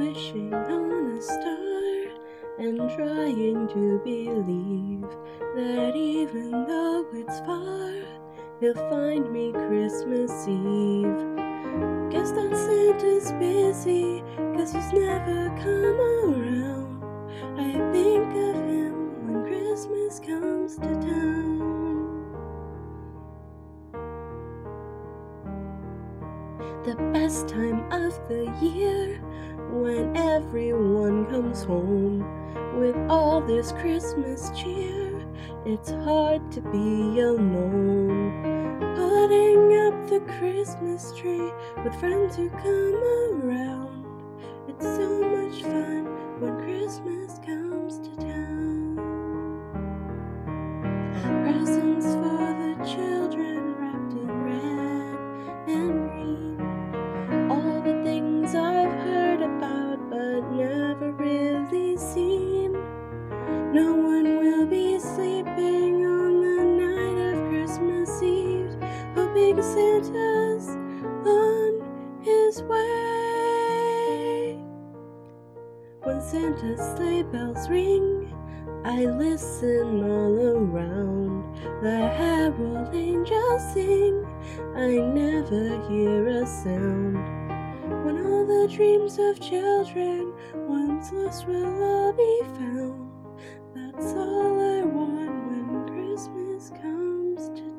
wishing on a star and trying to believe that even though it's far, he'll find me Christmas Eve. Guess that Santa's busy, 'cause he's never come around. I think of him when Christmas comes to town. The best time of the year, when everyone comes home with all this Christmas cheer. It's hard to be alone, putting up the Christmas tree with friends who come around. It's so much fun when Christmas comes to town. Presents for the children wrapped in red and green. All the things I've heard about but never really seen. No one will be sleeping on the night of Christmas Eve, hoping Santa's on his way. When Santa's sleigh bells ring, I listen all around. The herald angels sing, I never hear a sound. When all the dreams of children once lost will all be found. That's all I want when Christmas comes to